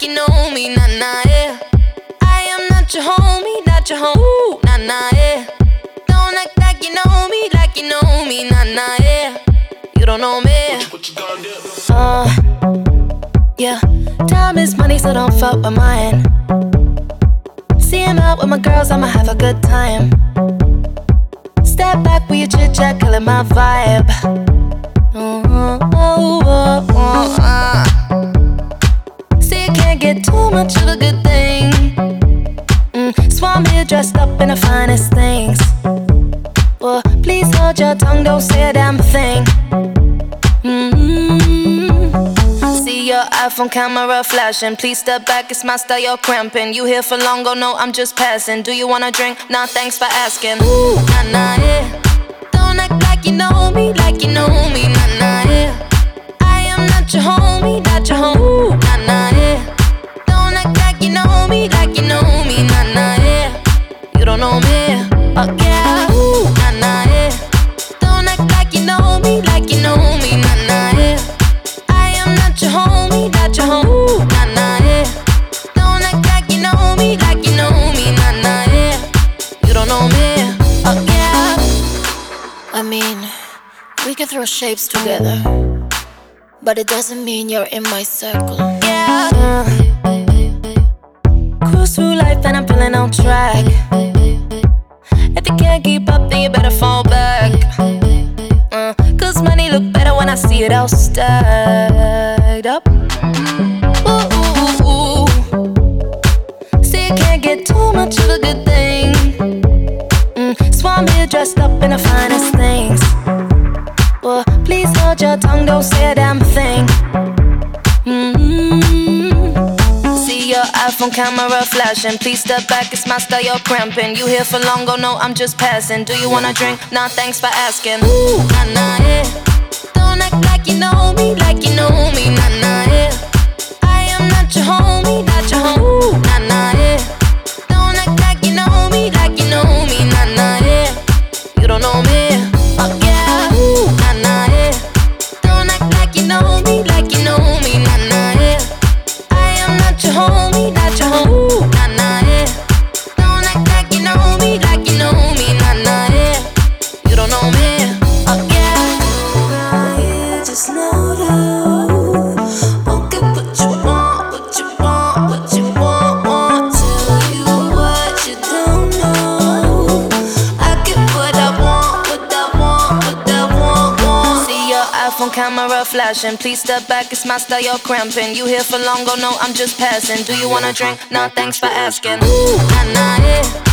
like you know me, nah nah yeah. I am not your homie, not your home, nah nah yeah. Don't act like you know me, nah nah yeah. You don't know me. What you gonna do? Yeah. Time is money, so don't fuck with mine. See him out with my girls, I'ma have a good time. Step back with your chit chat, killing my vibe. See, you can't get too much of a good thing. So I'm here dressed up in the finest things. Well, please hold your tongue, don't say a damn thing. See your iPhone camera flashing. Please step back, it's my style, you're cramping. You here for long, oh no, I'm just passing. Do you wanna drink? Nah, thanks for asking. Ooh, nah, nah, yeah. Don't act like you know me, nah, nah, yeah. I am not your homie, not your home, nah, nah, yeah. Don't act like you know me, nah, nah, yeah. You don't know me, oh yeah. Ooh, nah, nah, yeah. Don't act like you know me, nah, nah, yeah. I am not your homie, not your home, nah, nah, yeah. Don't act like you know me, nah, nah, yeah. You don't know me, oh yeah. I mean, we can throw shapes together, but it doesn't mean you're in my circle. Yeah. Cruise through life and I'm feeling on track. If you can't keep up, then you better fall back. Cause money look better when I see it all stacked up. Ooh, ooh, ooh, ooh. See, you can't get too much of a good thing. So I'm here dressed up in the finest things. Well, please hold your tongue, don't say a damn thing. See your iPhone camera flashing. Please step back, it's my style, you're cramping. You here for long, oh no, I'm just passing. Do you wanna drink? Nah, thanks for asking. Ooh, nah, nah, yeah. Don't act like you know me, nah, nah, yeah. I am not your homie, not your home, nah, nah, yeah. Don't act like you know me, nah, nah, yeah. You don't know me, oh yeah. Ooh, nah, nah, yeah. Don't act like you know me, nah, nah, yeah. I am not your homie, not your home, nah, nah, yeah. Don't act like you know me, nah, nah, yeah. You don't know me, oh yeah. Right here, just know that won't get what you want, what you want, what you want. Tell you what you don't know. I get what I want, what I want, what I want. See your iPhone camera flashing. Please step back, it's my style, you're cramping. You here for long, oh no, I'm just passing. Do you wanna drink? Nah, thanks for asking. Ooh, nah, nah, yeah.